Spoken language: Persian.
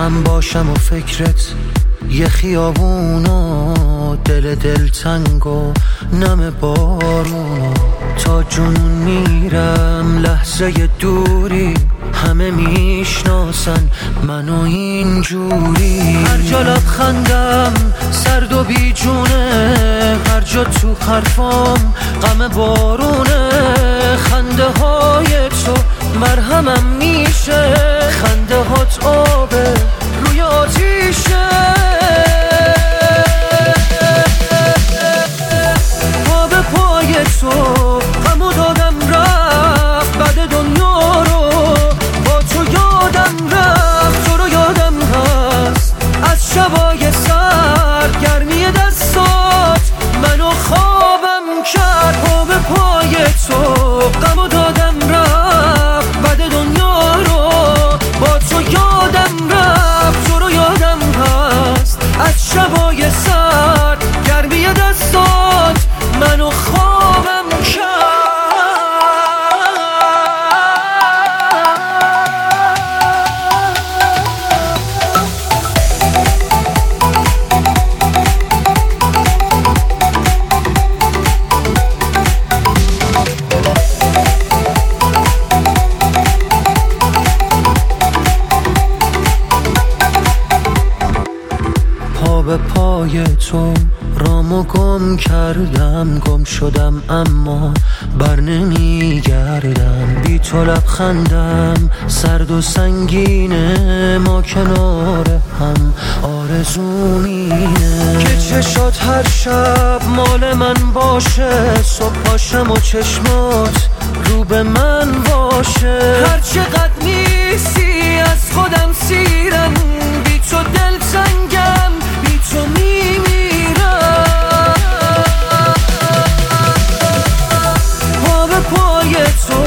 من باشم و فکرت یه خیابون و دل تنگ و نم بارون، تا جنون میرم لحظه دوری، همه میشناسن منو اینجوری. هر جا لبخندم سرد و بیجونه، هر جا تو حرفام غم بارونه. خنده های تو مرهمم میشه، خنده هات آبه روی آتیشه. پا به پای تو غمو دادم رفت، بعد دنیا رو با تو یادم رفت. تو رو یادم هست از شبای سرد، گرمی دستات منو خوابم کرد. پا به پای تو غمو دادم رفت، بعد دنیا رو با تو یادم رفت. تو رو یادم هست از شبای سرد، گرمی دستات منو خوابم کرد. پا به پای تو رامو گم کردم، گم شدم اما بر نمیگردم. بی تو لبخندم سرد و سنگینه، ما کنار هم آرزومینه. که چشات هر شب مال من باشه، صبح پاشم و چشمات رو به من باشه. هر چقدر نیستی از خودم سیرم، بی تو دل تنگم، بی تو میمیرم. پا به پای تو